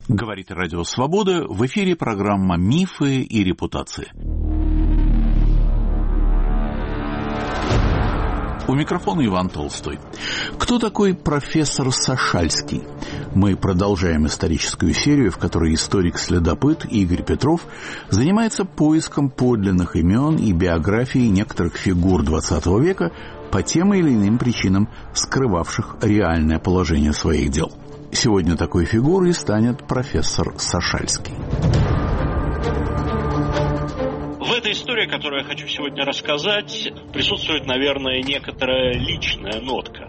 Говорит Радио Свобода, в эфире программа «Мифы и репутации». У микрофона Иван Толстой. Кто такой профессор Сашальский? Мы продолжаем историческую серию, в которой историк-следопыт Игорь Петров занимается поиском подлинных имен и биографий некоторых фигур XX века по тем или иным причинам, скрывавших реальное положение своих дел. Сегодня такой фигурой станет профессор Сашальский. В этой истории, которую я хочу сегодня рассказать, присутствует, наверное, некоторая личная нотка,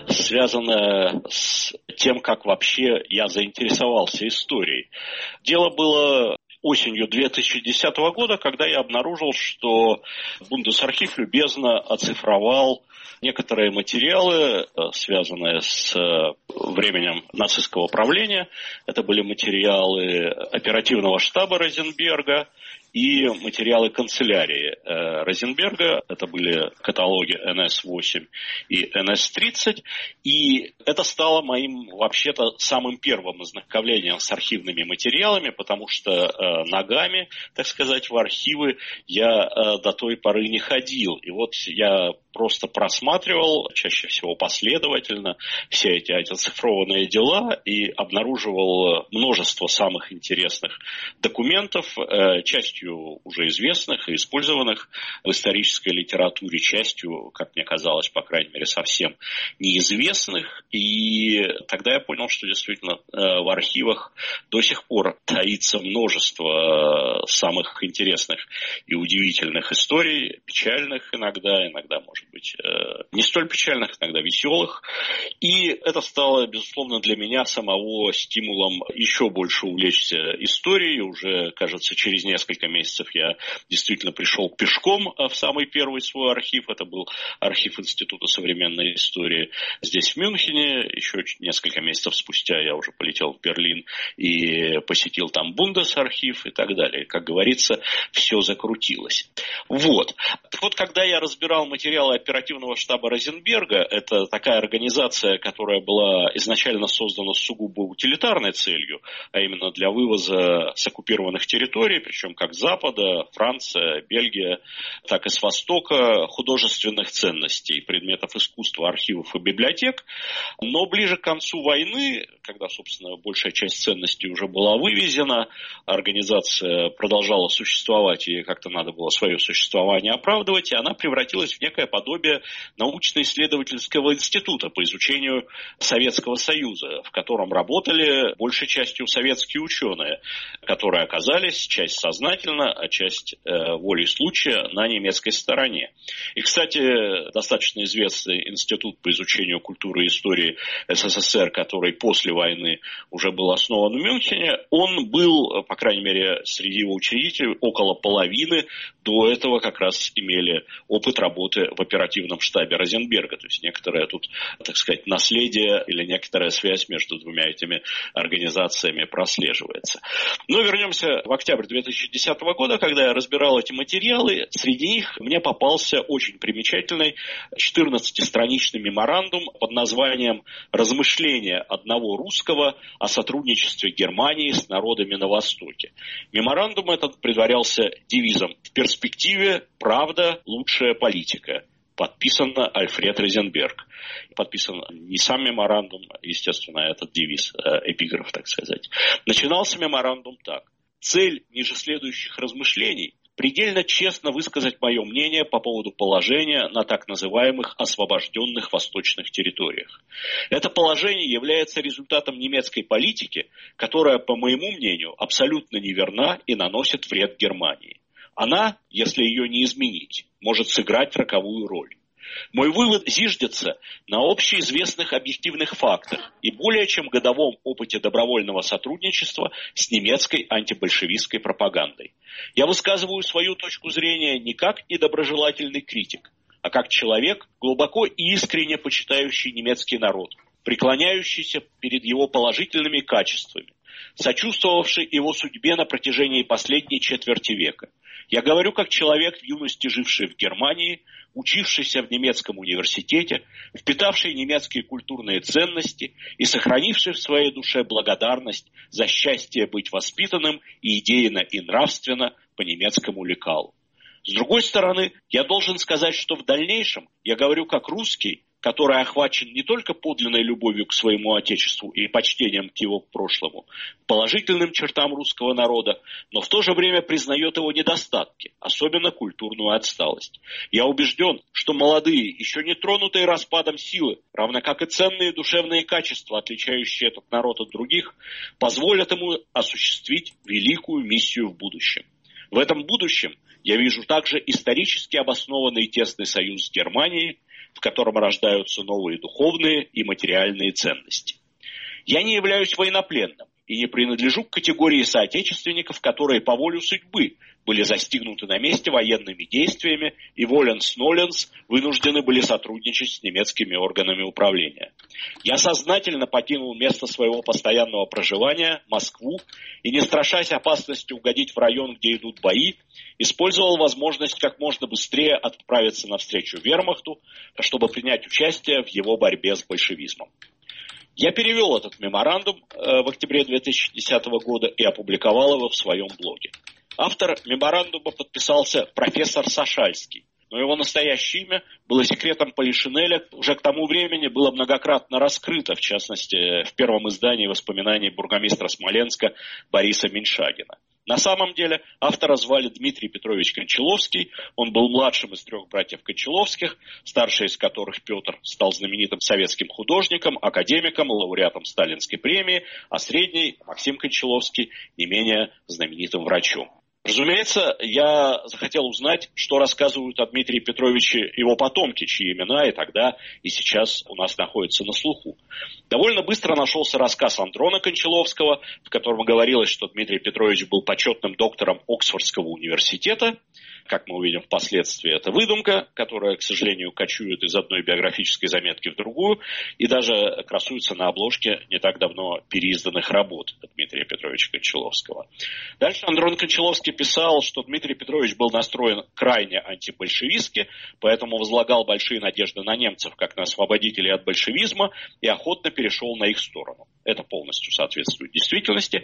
связанная с тем, как вообще я заинтересовался историей. Дело было осенью 2010 года, когда я обнаружил, что Бундесархив любезно оцифровал некоторые материалы, связанные с временем нацистского правления. Это были материалы оперативного штаба Розенберга и материалы канцелярии Розенберга. Это были каталоги НС-8 и НС-30. И это стало моим, вообще-то, самым первым ознакомлением с архивными материалами, потому что ногами, так сказать, в архивы я до той поры не ходил. И вот я просто просматривал, чаще всего последовательно, все эти оцифрованные дела и обнаруживал множество самых интересных документов, частью уже известных и использованных в исторической литературе, частью, как мне казалось, по крайней мере, совсем неизвестных. И тогда я понял, что действительно в архивах до сих пор таится множество самых интересных и удивительных историй, печальных иногда, может быть, не столь печальных, иногда веселых. И это стало, безусловно, для меня самого стимулом еще больше увлечься историей. Уже, кажется, через несколько месяцев я действительно пришел пешком в самый первый свой архив. Это был архив Института современной истории здесь, в Мюнхене. Еще несколько месяцев спустя я уже полетел в Берлин и посетил там Бундесархив и так далее. Как говорится, все закрутилось. Вот, когда я разбирал материалы оперативного штаба Розенберга, это такая организация, которая была изначально создана с сугубо утилитарной целью, а именно для вывоза с оккупированных территорий, причем как с Запада, Франция, Бельгия, так и с Востока, художественных ценностей, предметов искусства, архивов и библиотек. Но ближе к концу войны, когда, собственно, большая часть ценностей уже была вывезена, организация продолжала существовать, и как-то надо было свое существование оправдывать, и она превратилась в некое подобие научно-исследовательского института по изучению Советского Союза, в котором работали большей частью советские ученые, которые оказались, часть сознательно, а часть волей случая, на немецкой стороне. И, кстати, достаточно известный институт по изучению культуры и истории СССР, который после войны уже был основан в Мюнхене, он был, по крайней мере, среди его учредителей около половины до этого как раз имели опыт работы в оперативном штабе Розенберга. То есть некоторое тут, так сказать, наследие или некоторая связь между двумя этими организациями прослеживается. Но вернемся в октябрь 2010 года, когда я разбирал эти материалы. Среди них мне попался очень примечательный 14-страничный меморандум под названием «Размышления одного русского о сотрудничестве Германии с народами на Востоке». Меморандум этот предварялся девизом «В перспективе правда, лучшая политика». Подписан Альфред Розенберг. Подписан не сам меморандум, естественно, этот девиз, эпиграф, так сказать. Начинался меморандум так. Цель ниже следующих размышлений – предельно честно высказать мое мнение по поводу положения на так называемых освобожденных восточных территориях. Это положение является результатом немецкой политики, которая, по моему мнению, абсолютно неверна и наносит вред Германии. Она, если ее не изменить, может сыграть роковую роль. Мой вывод зиждется на общеизвестных объективных фактах и более чем годовом опыте добровольного сотрудничества с немецкой антибольшевистской пропагандой. Я высказываю свою точку зрения не как недоброжелательный критик, а как человек, глубоко и искренне почитающий немецкий народ, преклоняющийся перед его положительными качествами, сочувствовавший его судьбе на протяжении последней четверти века. Я говорю как человек, в юности живший в Германии, учившийся в немецком университете, впитавший немецкие культурные ценности и сохранивший в своей душе благодарность за счастье быть воспитанным и идейно и нравственно по немецкому лекалу. С другой стороны, я должен сказать, что в дальнейшем я говорю как русский, который охвачен не только подлинной любовью к своему Отечеству и почтением к его прошлому, положительным чертам русского народа, но в то же время признает его недостатки, особенно культурную отсталость. Я убежден, что молодые, еще не тронутые распадом силы, равно как и ценные душевные качества, отличающие этот народ от других, позволят ему осуществить великую миссию в будущем. В этом будущем я вижу также исторически обоснованный тесный союз с Германией, в котором рождаются новые духовные и материальные ценности. Я не являюсь военнопленным и не принадлежу к категории соотечественников, которые по воле судьбы были застигнуты на месте военными действиями и воленс-ноленс вынуждены были сотрудничать с немецкими органами управления. Я сознательно покинул место своего постоянного проживания, Москву, и, не страшась опасности угодить в район, где идут бои, использовал возможность как можно быстрее отправиться навстречу вермахту, чтобы принять участие в его борьбе с большевизмом. Я перевел этот меморандум в октябре 2010 года и опубликовал его в своем блоге. Автор меморандума подписался профессор Сашальский, но его настоящее имя было секретом Полишинеля, уже к тому времени было многократно раскрыто, в частности, в первом издании воспоминаний бургомистра Смоленска Бориса Меньшагина. На самом деле автора звали Дмитрий Петрович Кончаловский, он был младшим из 3 братьев Кончаловских, старший из которых Петр стал знаменитым советским художником, академиком, лауреатом Сталинской премии, а средний Максим Кончаловский не менее знаменитым врачом. Разумеется, я захотел узнать, что рассказывают о Дмитрии Петровиче его потомки, чьи имена и тогда, и сейчас у нас находятся на слуху. Довольно быстро нашелся рассказ Андрона Кончаловского, в котором говорилось, что Дмитрий Петрович был почетным доктором Оксфордского университета. Как мы увидим впоследствии, это выдумка, которая, к сожалению, кочует из одной биографической заметки в другую и даже красуется на обложке не так давно переизданных работ Дмитрия Петровича Кончаловского. Дальше Андрон Кончаловский писал, что Дмитрий Петрович был настроен крайне антибольшевистски, поэтому возлагал большие надежды на немцев как на освободителей от большевизма и охотно перешел на их сторону. Это полностью соответствует действительности.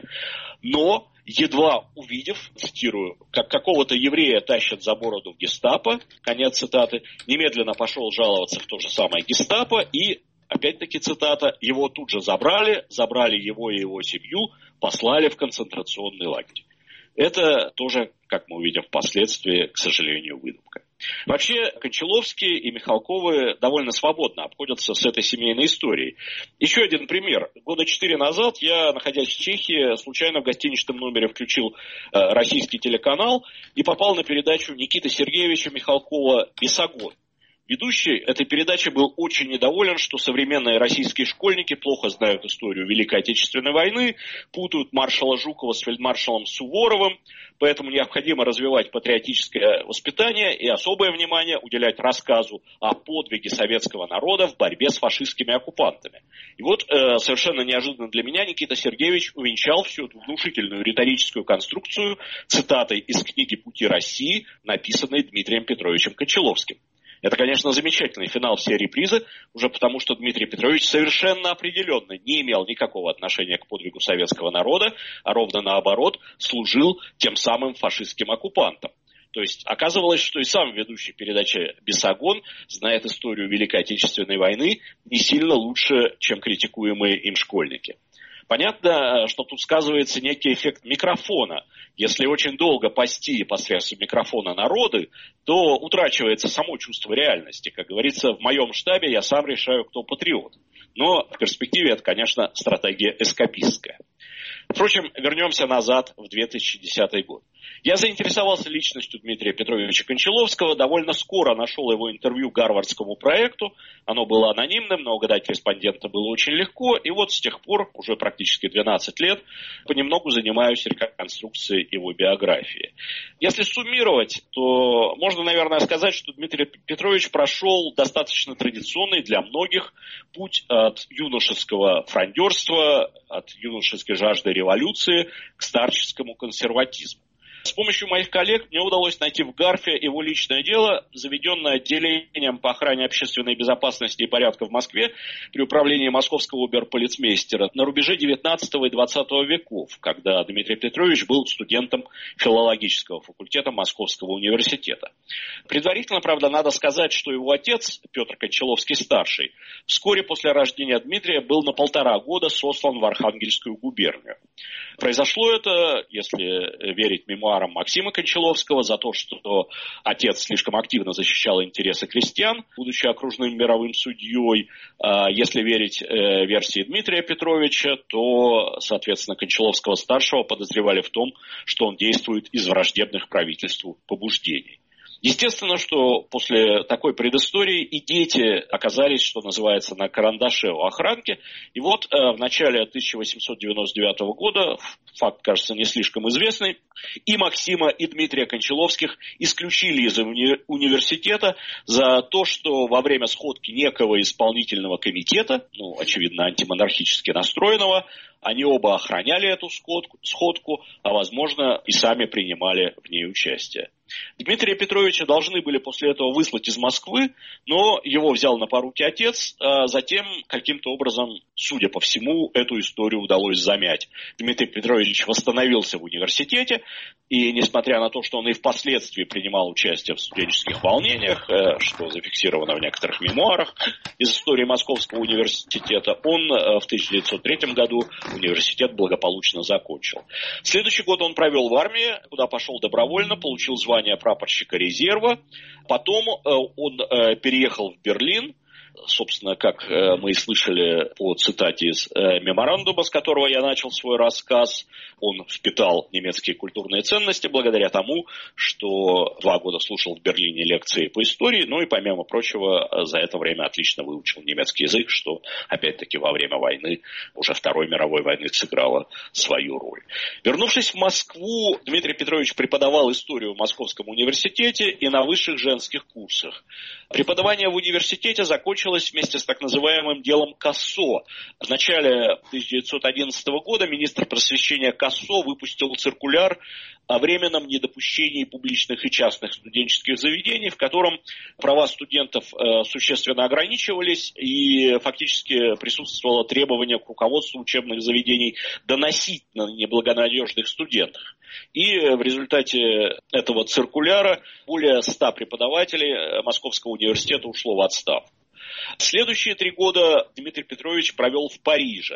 Но, едва увидев, цитирую, как какого-то еврея тащат за бороду в гестапо, конец цитаты, немедленно пошел жаловаться в то же самое гестапо и, опять-таки цитата, его тут же забрали его и его семью, послали в концентрационный лагерь. Это тоже, как мы увидим впоследствии, к сожалению, выдумка. Вообще, Кончаловские и Михалковы довольно свободно обходятся с этой семейной историей. Еще один пример. 4 года назад я, находясь в Чехии, случайно в гостиничном номере включил российский телеканал и попал на передачу Никиты Сергеевича Михалкова «Бесогон». Ведущий этой передачи был очень недоволен, что современные российские школьники плохо знают историю Великой Отечественной войны, путают маршала Жукова с фельдмаршалом Суворовым, поэтому необходимо развивать патриотическое воспитание и особое внимание уделять рассказу о подвиге советского народа в борьбе с фашистскими оккупантами. И вот совершенно неожиданно для меня Никита Сергеевич увенчал всю эту внушительную риторическую конструкцию цитатой из книги «Пути России», написанной Дмитрием Петровичем Кончаловским. Это, конечно, замечательный финал всей репризы, уже потому что Дмитрий Петрович совершенно определенно не имел никакого отношения к подвигу советского народа, а ровно наоборот служил тем самым фашистским оккупантам. То есть оказывалось, что и сам ведущий передачи «Бесогон» знает историю Великой Отечественной войны не сильно лучше, чем критикуемые им школьники. Понятно, что тут сказывается некий эффект микрофона. Если очень долго пасти посредством микрофона народы, то утрачивается само чувство реальности. Как говорится, в моем штабе я сам решаю, кто патриот. Но в перспективе это, конечно, стратегия эскапистская. Впрочем, вернемся назад в 2010 год. Я заинтересовался личностью Дмитрия Петровича Кончаловского, довольно скоро нашел его интервью Гарвардскому проекту. Оно было анонимным, но угадать респондента было очень легко. И вот с тех пор, уже практически 12 лет, понемногу занимаюсь реконструкцией его биографии. Если суммировать, то можно, наверное, сказать, что Дмитрий Петрович прошел достаточно традиционный для многих путь от юношеского фрондерства, от юношеской жажды революции к старческому консерватизму. С помощью моих коллег мне удалось найти в Гарфе его личное дело, заведенное отделением по охране общественной безопасности и порядка в Москве при управлении московского оберполицмейстера на рубеже 19 и 20 веков, когда Дмитрий Петрович был студентом филологического факультета Московского университета. Предварительно, правда, надо сказать, что его отец, Петр Кончаловский-старший, вскоре после рождения Дмитрия был на 1,5 года сослан в Архангельскую губернию. Произошло это, если верить мемуарам Максима Кончаловского, за то, что отец слишком активно защищал интересы крестьян, будучи окружным мировым судьей. Если верить версии Дмитрия Петровича, то, соответственно, Кончаловского-старшего подозревали в том, что он действует из враждебных правительству побуждений. Естественно, что после такой предыстории и дети оказались, что называется, на карандаше у охранки. И вот в начале 1899 года, факт, кажется, не слишком известный, и Максима, и Дмитрия Кончаловских исключили из университета за то, что во время сходки некого исполнительного комитета, очевидно, антимонархически настроенного, они оба охраняли эту сходку, а, возможно, и сами принимали в ней участие. Дмитрия Петровича должны были после этого выслать из Москвы, но его взял на поруки отец, а затем каким-то образом, судя по всему, эту историю удалось замять. Дмитрий Петрович восстановился в университете, и несмотря на то, что он и впоследствии принимал участие в студенческих волнениях, что зафиксировано в некоторых мемуарах из истории Московского университета, он в 1903 году университет благополучно закончил. Следующий год он провел в армии, куда пошел добровольно, получил звание прапорщика резерва. Потом он переехал в Берлин. Собственно, как мы и слышали по цитате из меморандума, с которого я начал свой рассказ, он впитал немецкие культурные ценности благодаря тому, что 2 года слушал в Берлине лекции по истории, и, помимо прочего, за это время отлично выучил немецкий язык, что, опять-таки, во время войны, уже Второй мировой войны, сыграло свою роль. Вернувшись в Москву, Дмитрий Петрович преподавал историю в Московском университете и на высших женских курсах. Преподавание в университете закончилось вместе с так называемым делом Кассо. В начале 1911 года министр просвещения Кассо выпустил циркуляр о временном недопущении публичных и частных студенческих заведений, в котором права студентов существенно ограничивались, и фактически присутствовало требование к руководству учебных заведений доносить на неблагонадежных студентов. И в результате этого циркуляра более 100 преподавателей Московского университета ушло в отставку. Следующие 3 года Дмитрий Петрович провел в Париже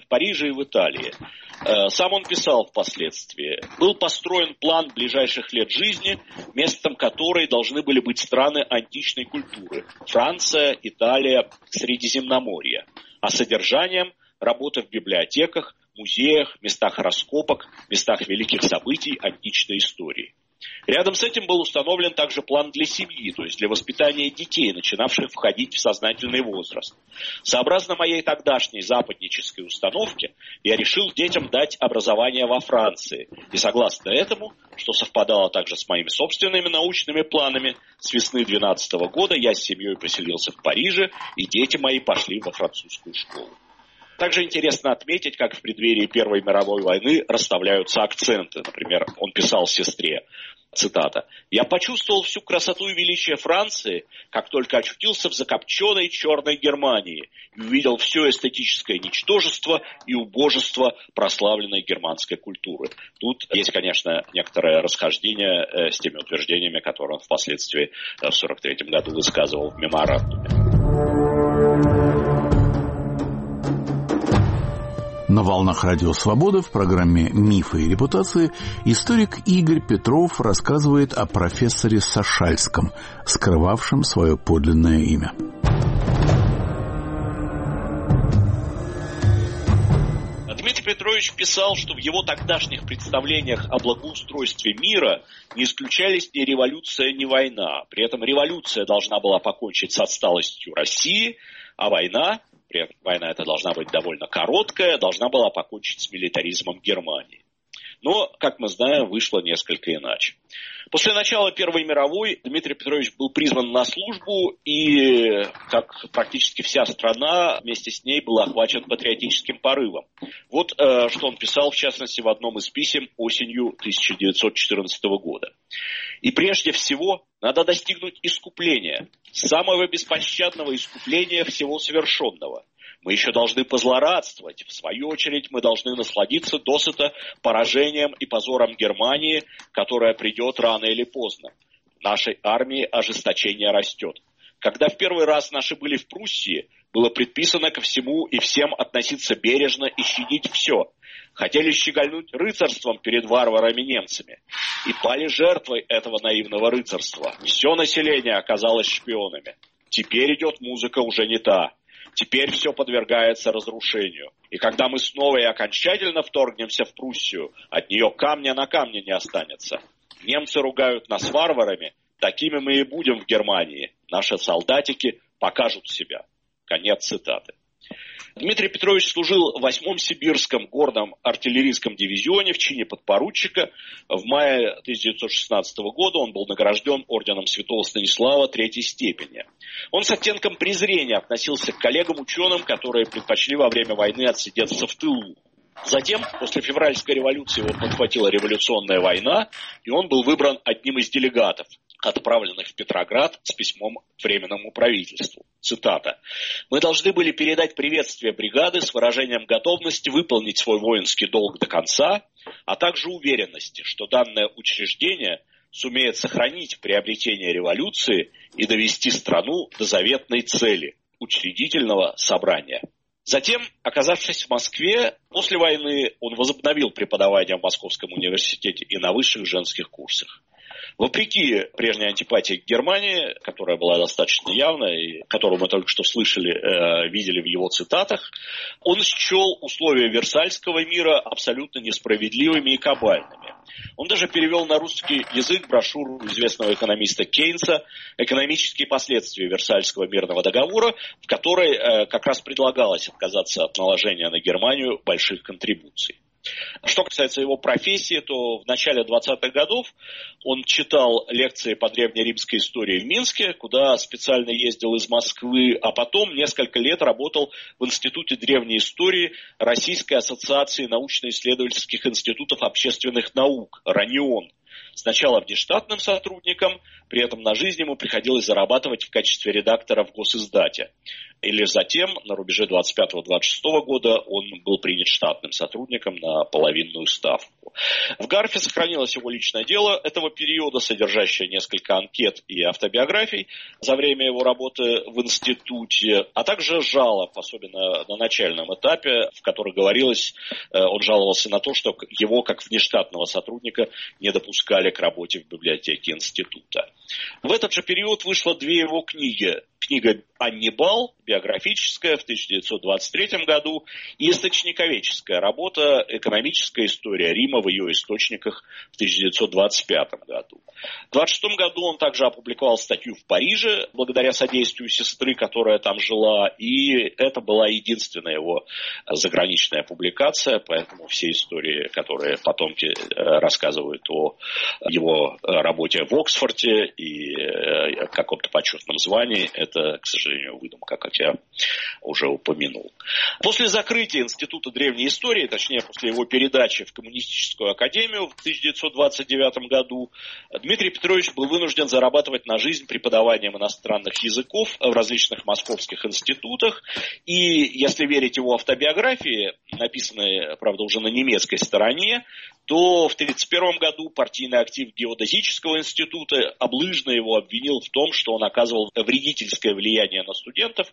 и в Италии. Сам он писал впоследствии: был построен план ближайших лет жизни, местом которой должны были быть страны античной культуры – Франция, Италия, Средиземноморье, а содержанием – работа в библиотеках, музеях, местах раскопок, местах великих событий античной истории. Рядом с этим был установлен также план для семьи, то есть для воспитания детей, начинавших входить в сознательный возраст. Сообразно моей тогдашней западнической установке, я решил детям дать образование во Франции. И согласно этому, что совпадало также с моими собственными научными планами, с весны 2012 года я с семьей поселился в Париже, и дети мои пошли во французскую школу. Также интересно отметить, как в преддверии Первой мировой войны расставляются акценты. Например, он писал сестре, цитата: «Я почувствовал всю красоту и величие Франции, как только очутился в закопченной черной Германии и увидел все эстетическое ничтожество и убожество прославленной германской культуры». Тут есть, конечно, некоторое расхождение с теми утверждениями, которые он впоследствии в 1943 году высказывал в меморандуме. На волнах Радио Свобода в программе «Мифы и репутации» историк Игорь Петров рассказывает о профессоре Сашальском, скрывавшем свое подлинное имя. Дмитрий Петрович писал, что в его тогдашних представлениях о благоустройстве мира не исключались ни революция, ни война. При этом революция должна была покончить с отсталостью России, а война эта должна быть довольно короткая, должна была покончить с милитаризмом Германии. Но, как мы знаем, вышло несколько иначе. После начала Первой мировой Дмитрий Петрович был призван на службу, и, как практически вся страна, вместе с ней был охвачен патриотическим порывом. Вот что он писал, в частности, в одном из писем осенью 1914 года. «И прежде всего надо достигнуть искупления, самого беспощадного искупления всего совершенного. Мы еще должны позлорадствовать. В свою очередь мы должны насладиться досыта поражением и позором Германии, которая придет рано или поздно. В нашей армии ожесточение растет. Когда в первый раз наши были в Пруссии, было предписано ко всему и всем относиться бережно и щадить все. Хотели щегольнуть рыцарством перед варварами-немцами. И пали жертвой этого наивного рыцарства. Все население оказалось шпионами. Теперь идет музыка уже не та. Теперь все подвергается разрушению. И когда мы снова и окончательно вторгнемся в Пруссию, от нее камня на камне не останется. Немцы ругают нас варварами, такими мы и будем в Германии. Наши солдатики покажут себя». Конец цитаты. Дмитрий Петрович служил в 8-м Сибирском горном артиллерийском дивизионе в чине подпоручика. В мае 1916 года он был награжден орденом Святого Станислава III степени. Он с оттенком презрения относился к коллегам-ученым, которые предпочли во время войны отсидеться в тылу. Затем, после февральской революции, его подхватила революционная война, и он был выбран одним из делегатов, отправленных в Петроград с письмом к Временному правительству. Цитата. «Мы должны были передать приветствие бригады с выражением готовности выполнить свой воинский долг до конца, а также уверенности, что данное учреждение сумеет сохранить приобретение революции и довести страну до заветной цели – учредительного собрания». Затем, оказавшись в Москве, после войны он возобновил преподавание в Московском университете и на высших женских курсах. Вопреки прежней антипатии к Германии, которая была достаточно явной, и которую мы только что слышали, видели в его цитатах, он счел условия Версальского мира абсолютно несправедливыми и кабальными. Он даже перевел на русский язык брошюру известного экономиста Кейнса «Экономические последствия Версальского мирного договора», в которой как раз предлагалось отказаться от наложения на Германию больших контрибуций. Что касается его профессии, то в начале 20-х годов он читал лекции по древнеримской истории в Минске, куда специально ездил из Москвы, а потом несколько лет работал в Институте древней истории Российской ассоциации научно-исследовательских институтов общественных наук «РАНИОН». Сначала внештатным сотрудником, при этом на жизнь ему приходилось зарабатывать в качестве редактора в Госиздате. И лишь затем, на рубеже 25-26 года, он был принят штатным сотрудником на половинную ставку. В Гарфе сохранилось его личное дело этого периода, содержащее несколько анкет и автобиографий за время его работы в институте, а также жалоб, особенно на начальном этапе, в которых говорилось, он жаловался на то, что его, как внештатного сотрудника, не допускали к работе в библиотеке института. В этот же период вышло две его книги. Книга «Аннибал», биографическая, в 1923 году, и источниковедческая работа «Экономическая история Рима в ее источниках» в 1925 году. В 1926 году он также опубликовал статью в Париже, благодаря содействию сестры, которая там жила, и это была единственная его заграничная публикация, поэтому все истории, которые потомки рассказывают о его работе в Оксфорде и каком-то почетном звании, это, к сожалению, выдумка, как я уже упомянул. После закрытия Института древней истории, точнее, после его передачи в Коммунистическую академию в 1929 году, Дмитрий Петрович был вынужден зарабатывать на жизнь преподаванием иностранных языков в различных московских институтах. И, если верить его автобиографии, написанной, правда, уже на немецкой стороне, то в 1931 году партийный актив Геодезического института облыжно его обвинил в том, что он оказывал вредительское влияние на студентов,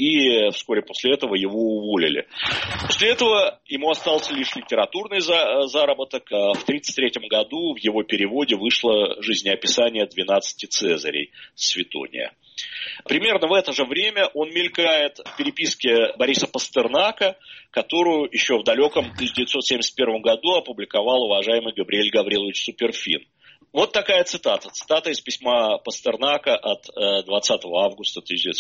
и вскоре после этого его уволили. После этого ему остался лишь литературный заработок. В 1933 году в его переводе вышло жизнеописание 12 Цезарей Светония. Примерно в это же время он мелькает в переписке Бориса Пастернака, которую еще в далеком 1971 году опубликовал уважаемый Габриэль Гаврилович Суперфин. Вот такая цитата. Цитата из письма Пастернака от 20 августа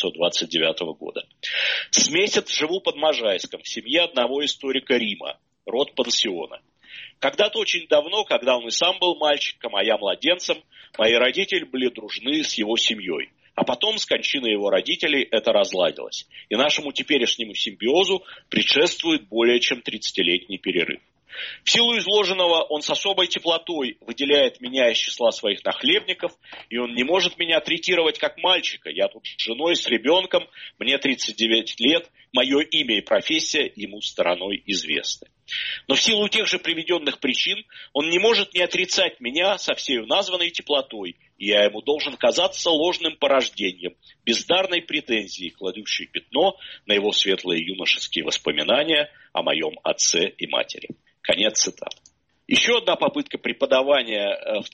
1929 года. «С месяц живу под Можайском, в семье одного историка Рима, род пансиона. Когда-то очень давно, когда он и сам был мальчиком, а я младенцем, мои родители были дружны с его семьей. А потом с кончиной его родителей это разладилось. И нашему теперешнему симбиозу предшествует более чем 30-летний перерыв. В силу изложенного он с особой теплотой выделяет меня из числа своих нахлебников, и он не может меня третировать как мальчика. Я тут с женой, с ребенком, мне 39 лет, мое имя и профессия ему стороной известны. Но в силу тех же приведенных причин он не может не отрицать меня со всею названной теплотой, и я ему должен казаться ложным порождением, бездарной претензией, кладущей пятно на его светлые юношеские воспоминания о моем отце и матери. Конец цитаты. Еще одна попытка преподавания в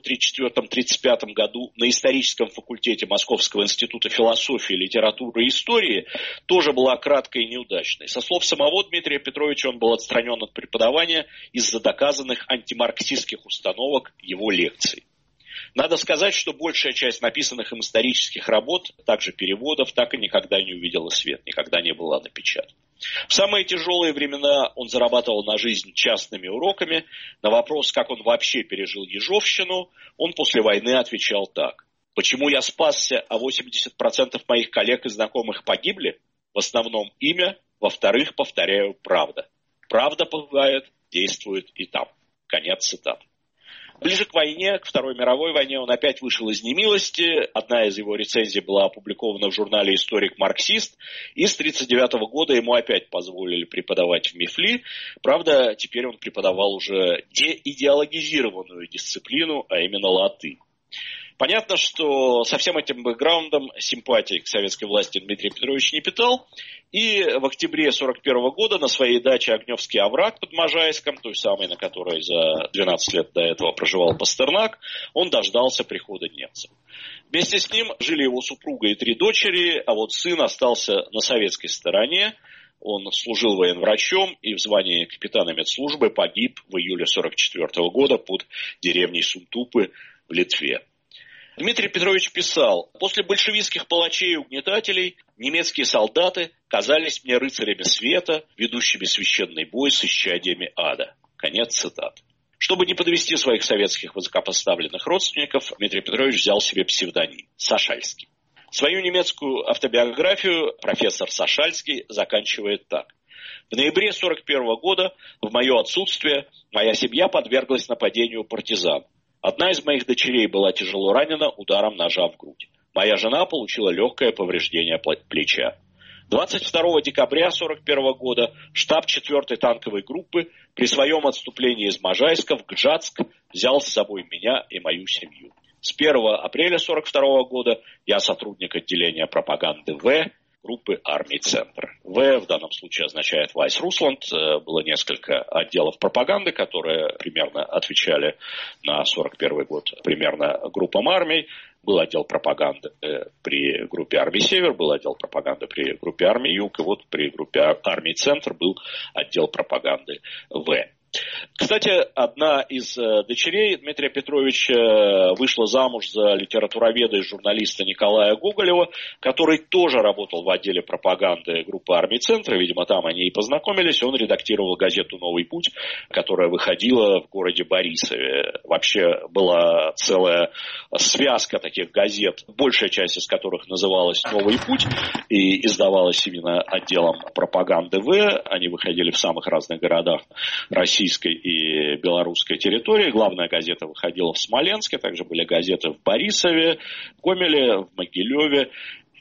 1934-1935 году на историческом факультете Московского института философии, литературы и истории тоже была краткой и неудачной. Со слов самого Дмитрия Петровича, он был отстранен от преподавания из-за доказанных антимарксистских установок его лекций. Надо сказать, что большая часть написанных им исторических работ, также переводов, так и никогда не увидела свет, никогда не была напечатана. В самые тяжелые времена он зарабатывал на жизнь частными уроками. На вопрос, как он вообще пережил ежовщину, он после войны отвечал так. Почему я спасся, а 80% моих коллег и знакомых погибли? В основном имя, во-вторых, повторяю, правда. Правда бывает, действует и там. Конец цитаты. Ближе к войне, к Второй мировой войне, он опять вышел из немилости. Одна из его рецензий была опубликована в журнале «Историк-марксист». И с 1939 года ему опять позволили преподавать в МИФЛИ. Правда, теперь он преподавал уже деидеологизированную дисциплину, а именно латынь. Понятно, что со всем этим бэкграундом симпатии к советской власти Дмитрий Петрович не питал. И в октябре 1941 года на своей даче Огневский овраг под Можайском, той самой, на которой за 12 лет до этого проживал Пастернак, он дождался прихода немцев. Вместе с ним жили его супруга и 3 дочери, а вот сын остался на советской стороне. Он служил военврачом и в звании капитана медслужбы погиб в июле 1944 года под деревней Сунтупы в Литве. Дмитрий Петрович писал: «После большевистских палачей и угнетателей немецкие солдаты казались мне рыцарями света, ведущими священный бой с исчадиями ада». Конец цитаты. Чтобы не подвести своих советских высокопоставленных родственников, Дмитрий Петрович взял себе псевдоним – Сашальский. Свою немецкую автобиографию профессор Сашальский заканчивает так. В ноябре 1941 года, в мое отсутствие, моя семья подверглась нападению партизан. Одна из моих дочерей была тяжело ранена ударом ножа в грудь. Моя жена получила легкое повреждение плеча. 22 декабря 1941 года штаб 4-й танковой группы при своем отступлении из Можайска в Гжатск взял с собой меня и мою семью. С 1 апреля 1942 года я сотрудник отделения пропаганды В группы армий «Центр». В данном случае означает Вайс Русланд. Было несколько отделов пропаганды, которые примерно отвечали на 1941 год примерно группам армий. Был отдел пропаганды при группе армий «Север», был отдел пропаганды при группе армий «Юг», и вот при группе армий «Центр» был отдел пропаганды В. Кстати, одна из дочерей Дмитрия Петровича вышла замуж за литературоведа и журналиста Николая Гоголева, который тоже работал в отделе пропаганды группы армий «Центр». Видимо, там они и познакомились. Он редактировал газету «Новый путь», которая выходила в городе Борисове. Вообще была целая связка таких газет, большая часть из которых называлась «Новый путь» и издавалась именно отделом пропаганды В. Они выходили в самых разных городах Российской и белорусской территории. Главная газета выходила в Смоленске, также были газеты в Борисове, в Гомеле, в Могилеве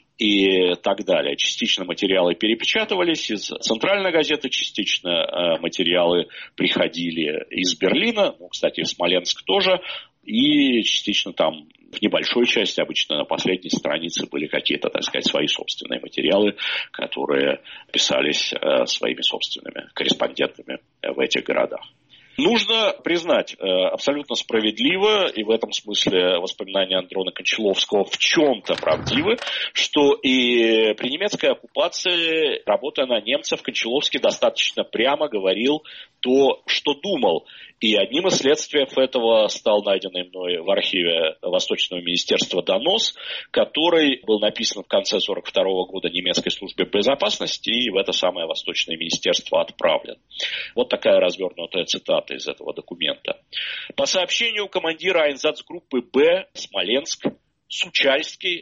и так далее. Частично материалы перепечатывались из центральной газеты, частично материалы приходили из Берлина, кстати, в Смоленск тоже, и частично там в небольшой части, обычно на последней странице, были какие-то, так сказать, свои собственные материалы, которые писались своими собственными корреспондентами в этих городах. Нужно признать, абсолютно справедливо, и в этом смысле воспоминания Андрона Кончаловского в чем-то правдивы, что и при немецкой оккупации, работая на немцев, Кончаловский достаточно прямо говорил то, что думал. И одним из следствий этого стал найденный мной в архиве Восточного министерства донос, который был написан в конце 1942 года немецкой службе безопасности и в это самое Восточное министерство отправлен. Вот такая развернутая цитата. цитата из этого документа. По сообщению командира Айнзацгруппы «Б» Смоленск, Сучальский,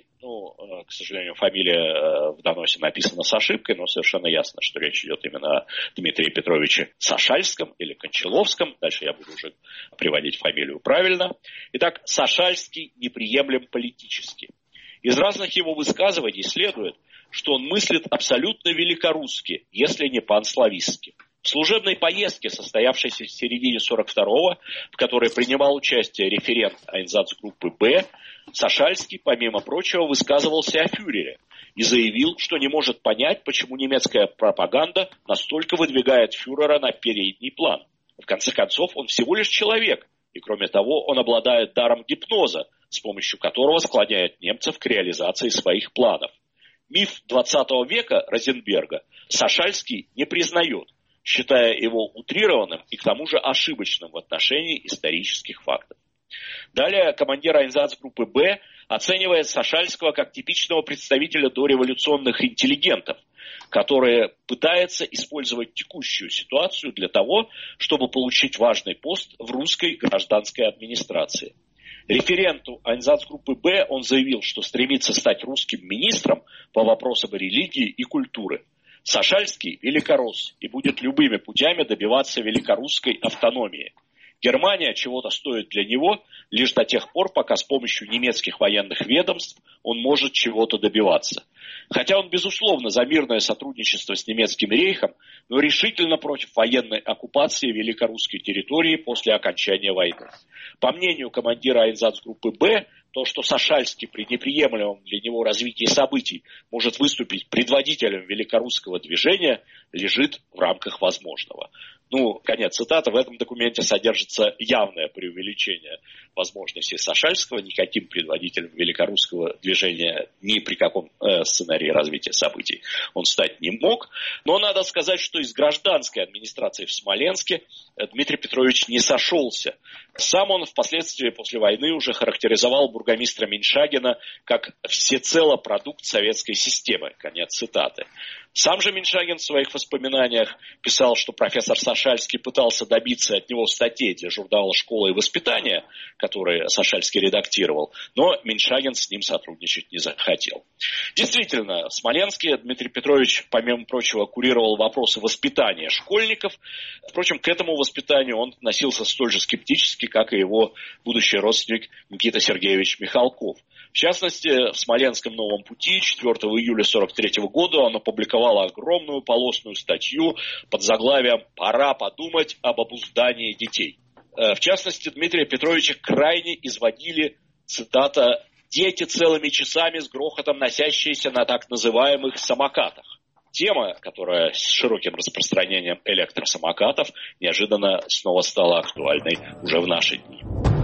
к сожалению, фамилия в доносе написана с ошибкой, но совершенно ясно, что речь идет именно о Дмитрии Петровиче Сашальском или Кончаловском. Дальше я буду уже приводить фамилию правильно. Итак, Сашальский неприемлем политически. Из разных его высказываний следует, что он мыслит абсолютно великорусски, если не панславистски. В служебной поездке, состоявшейся в середине 42-го, в которой принимал участие референт Айнзацгруппы «Б», Сашальский, помимо прочего, высказывался о фюрере и заявил, что не может понять, почему немецкая пропаганда настолько выдвигает фюрера на передний план. В конце концов, он всего лишь человек, и кроме того, он обладает даром гипноза, с помощью которого склоняет немцев к реализации своих планов. Миф 20 века Розенберга Сашальский не признает, считая его утрированным и к тому же ошибочным в отношении исторических фактов. Далее командир Айнзацгруппы «Б» оценивает Сашальского как типичного представителя дореволюционных интеллигентов, который пытается использовать текущую ситуацию для того, чтобы получить важный пост в русской гражданской администрации. Референту Айнзацгруппы «Б» он заявил, что стремится стать русским министром по вопросам религии и культуры. Сашальский великорос и будет любыми путями добиваться великорусской автономии. Германия чего-то стоит для него лишь до тех пор, пока с помощью немецких военных ведомств он может чего-то добиваться. Хотя он, безусловно, за мирное сотрудничество с немецким рейхом, но решительно против военной оккупации великорусской территории после окончания войны. По мнению командира Айнзацгруппы «Б», то, что Сашальский при неприемлемом для него развитии событий может выступить предводителем великорусского движения, лежит в рамках возможного. Конец цитаты. В этом документе содержится явное преувеличение возможностей Сашальского. Никаким предводителем великорусского движения ни при каком сценарии развития событий он стать не мог. Но надо сказать, что из гражданской администрации в Смоленске Дмитрий Петрович не сошелся. Сам он впоследствии после войны уже характеризовал бургомистра Меньшагина как всецело продукт советской системы. Конец цитаты. Сам же Меньшагин в своих воспоминаниях писал, что профессор Сашальский пытался добиться от него статей для журнала «Школа и воспитание», которые Сашальский редактировал, но Меньшагин с ним сотрудничать не захотел. Действительно, в Смоленске Дмитрий Петрович, помимо прочего, курировал вопросы воспитания школьников. Впрочем, к этому воспитанию он относился столь же скептически, как и его будущий родственник Никита Сергеевич Михалков. В частности, в Смоленском «Новом пути» 4 июля 1943 года он опубликовал огромную полосную статью под заглавием «Пора подумать об обуздании детей». В частности, Дмитрия Петровича крайне изводили, цитата, «дети целыми часами с грохотом носящиеся на так называемых самокатах». Тема, которая с широким распространением электросамокатов, неожиданно снова стала актуальной уже в наши дни.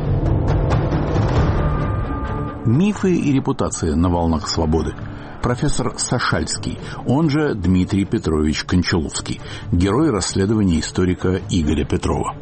Мифы и репутация на волнах свободы. Профессор Сашальский, он же Дмитрий Петрович Кончаловский, герой расследования историка Игоря Петрова.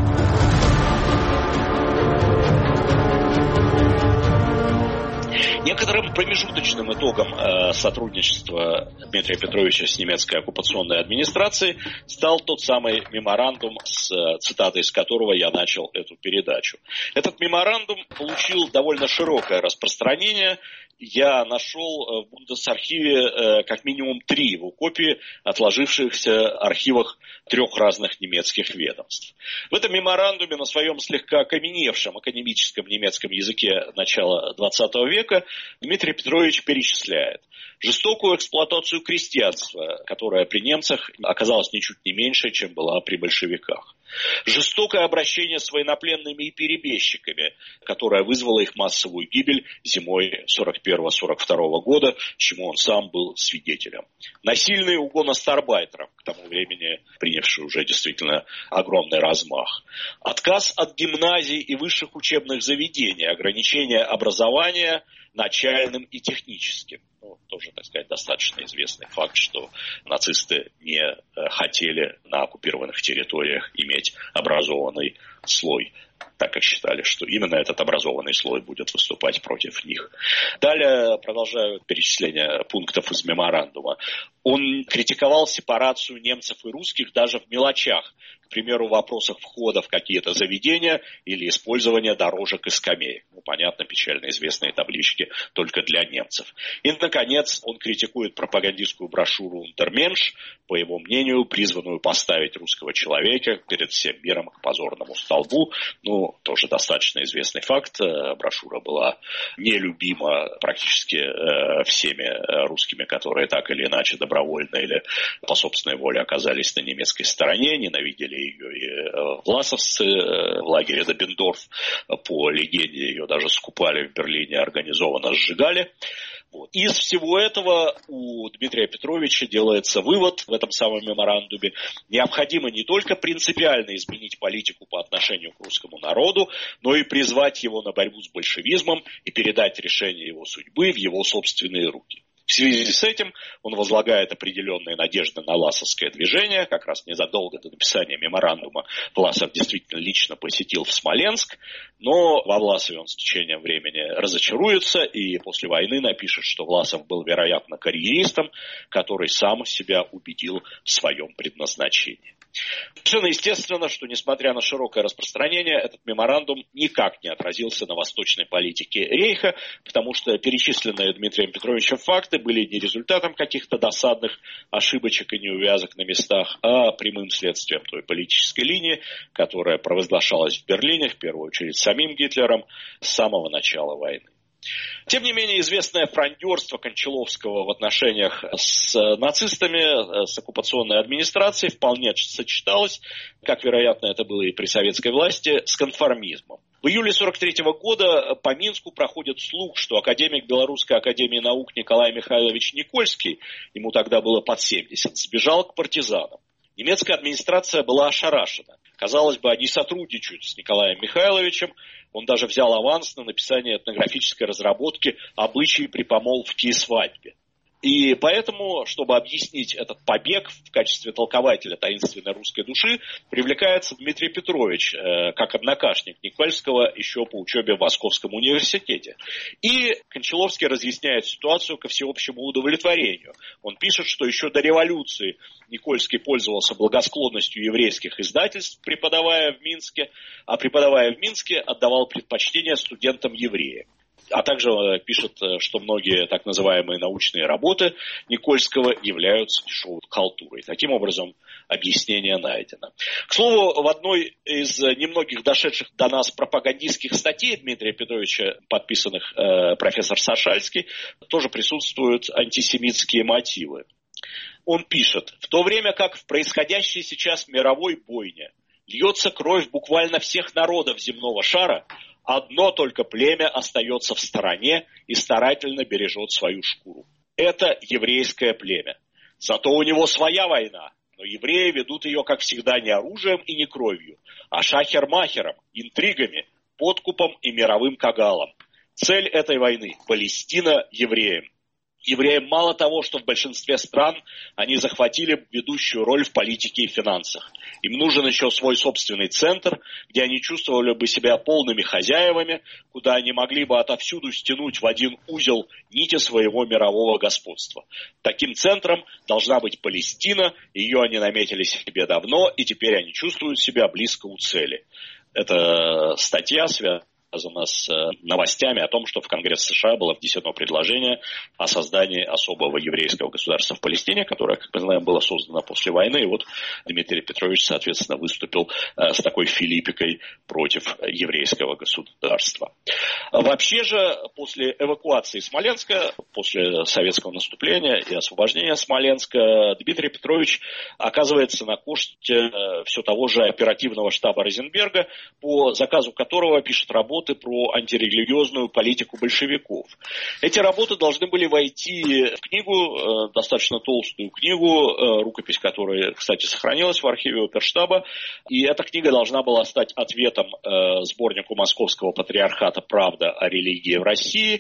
Некоторым промежуточным итогом сотрудничества Дмитрия Петровича с немецкой оккупационной администрацией стал тот самый меморандум, с цитатой из которого я начал эту передачу. Этот меморандум получил довольно широкое распространение. Я нашел в Бундесархиве как минимум 3 его копии, отложившихся в архивах 3 разных немецких ведомств. В этом меморандуме на своем слегка окаменевшем академическом немецком языке начала XX века Дмитрий Петрович перечисляет жестокую эксплуатацию крестьянства, которая при немцах оказалась ничуть не меньше, чем была при большевиках. Жестокое обращение с военнопленными и перебежчиками, которое вызвало их массовую гибель зимой 41-42 года, чему он сам был свидетелем. Насильный угон астарбайтеров, к тому времени принявший уже действительно огромный размах. Отказ от гимназий и высших учебных заведений, ограничение образования начальным и техническим. Тоже, так сказать, достаточно известный факт, что нацисты не хотели на оккупированных территориях иметь образованный слой, так как считали, что именно этот образованный слой будет выступать против них. Далее продолжаю перечисление пунктов из меморандума. Он критиковал сепарацию немцев и русских даже в мелочах, к примеру, в вопросах входа в какие-то заведения или использования дорожек и скамеек. Понятно, печально известные таблички только для немцев. И, наконец, он критикует пропагандистскую брошюру «Унтерменш», по его мнению, призванную поставить русского человека перед всем миром к позорному столбу. Тоже достаточно известный факт. Брошюра была нелюбима практически всеми русскими, которые так или иначе добровольно или по собственной воле оказались на немецкой стороне. Ненавидели ее и власовцы в лагере Добендорф. По легенде ее даже скупали в Берлине, организованно сжигали. Из всего этого у Дмитрия Петровича делается вывод в этом самом меморандуме. Необходимо не только принципиально изменить политику по отношению к русскому народу, но и призвать его на борьбу с большевизмом и передать решение его судьбы в его собственные руки. В связи с этим он возлагает определенные надежды на власовское движение. Как раз незадолго до написания меморандума Власов действительно лично посетил в Смоленск, но во Власове он с течением времени разочаруется и после войны напишет, что Власов был, вероятно, карьеристом, который сам себя убедил в своем предназначении. Совершенно естественно, что, несмотря на широкое распространение, этот меморандум никак не отразился на восточной политике Рейха, потому что перечисленные Дмитрием Петровичем факты были не результатом каких-то досадных ошибочек и неувязок на местах, а прямым следствием той политической линии, которая провозглашалась в Берлине, в первую очередь самим Гитлером, с самого начала войны. Тем не менее, известное фрондерство Кончаловского в отношениях с нацистами, с оккупационной администрацией вполне сочеталось, как, вероятно, это было и при советской власти, с конформизмом. В июле 1943 года по Минску проходит слух, что академик Белорусской академии наук Николай Михайлович Никольский, ему тогда было под 70, сбежал к партизанам. Немецкая администрация была ошарашена. Казалось бы, они сотрудничают с Николаем Михайловичем. Он даже взял аванс на написание этнографической разработки «Обычаи при помолвке и свадьбе». И поэтому, чтобы объяснить этот побег в качестве толкователя таинственной русской души, привлекается Дмитрий Петрович, как однокашник Никольского еще по учебе в Московском университете. И Кончаловский разъясняет ситуацию ко всеобщему удовлетворению. Он пишет, что еще до революции Никольский пользовался благосклонностью еврейских издательств, преподавая в Минске, а преподавая в Минске отдавал предпочтение студентам-евреям. А также пишет, что многие так называемые научные работы Никольского являются дешевой халтурой. Таким образом, объяснение найдено. К слову, в одной из немногих дошедших до нас пропагандистских статей Дмитрия Петровича, подписанных профессор Сашальский, тоже присутствуют антисемитские мотивы. Он пишет: в то время как в происходящей сейчас мировой бойне льется кровь буквально всех народов земного шара, одно только племя остается в стороне и старательно бережет свою шкуру. Это еврейское племя. Зато у него своя война, но евреи ведут ее, как всегда, не оружием и не кровью, а шахер-махером, интригами, подкупом и мировым кагалом. Цель этой войны – Палестина евреям. Евреям мало того, что в большинстве стран они захватили ведущую роль в политике и финансах. Им нужен еще свой собственный центр, где они чувствовали бы себя полными хозяевами, куда они могли бы отовсюду стянуть в один узел нити своего мирового господства. Таким центром должна быть Палестина, ее они наметили себе давно, и теперь они чувствуют себя близко у цели. Эта статья связана с новостями о том, что в Конгресс США было внесено предложение о создании особого еврейского государства в Палестине, которое, как мы знаем, было создано после войны. И вот Дмитрий Петрович, соответственно, выступил с такой филиппикой против еврейского государства. Вообще же, после эвакуации Смоленска, после советского наступления и освобождения Смоленска, Дмитрий Петрович оказывается на коште все того же оперативного штаба Розенберга, по заказу которого пишет работу работы про антирелигиозную политику большевиков. Эти работы должны были войти в книгу, достаточно толстую книгу, рукопись которой, кстати, сохранилась в архиве Оперштаба, и эта книга должна была стать ответом сборнику Московского патриархата «Правда о религии в России»,